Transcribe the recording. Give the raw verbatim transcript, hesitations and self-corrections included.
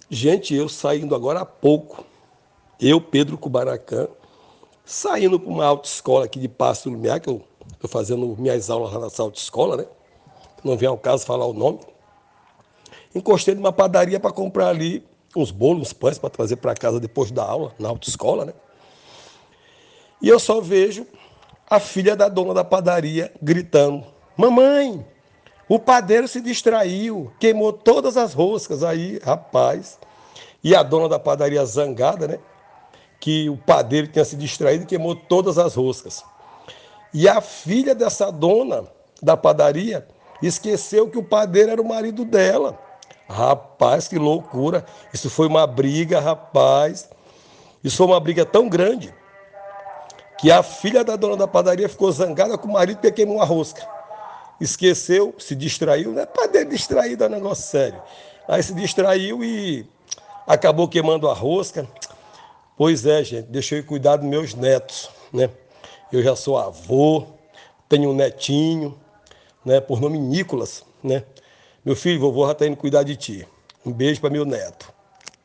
Gente, eu saindo agora há pouco, eu, Pedro Kubanacan, saindo para uma autoescola aqui de Passo Lumiar, que eu estou fazendo minhas aulas lá nessa autoescola, né? Não vem ao caso falar o nome. Encostei numa padaria para comprar ali uns bolos, uns pães para trazer para casa depois da aula, na autoescola, né? E eu só vejo a filha da dona da padaria gritando: Mamãe, o padeiro se distraiu, queimou todas as roscas. Aí, rapaz. E a dona da padaria zangada, né? Que o padeiro tinha se distraído e queimou todas as roscas. E a filha dessa dona da padaria esqueceu que o padeiro era o marido dela. Rapaz, que loucura. Isso foi uma briga, rapaz. Isso foi uma briga tão grande que a filha da dona da padaria ficou zangada com o marido porque queimou a rosca. Esqueceu, se distraiu, né? Padeiro distraído é um negócio sério. Aí se distraiu e acabou queimando a rosca. Pois é, gente, deixa eu cuidar dos meus netos, né? Eu já sou avô, tenho um netinho, né? Por nome Nicolas, né? Meu filho, vovô já está indo cuidar de ti. Um beijo para meu neto.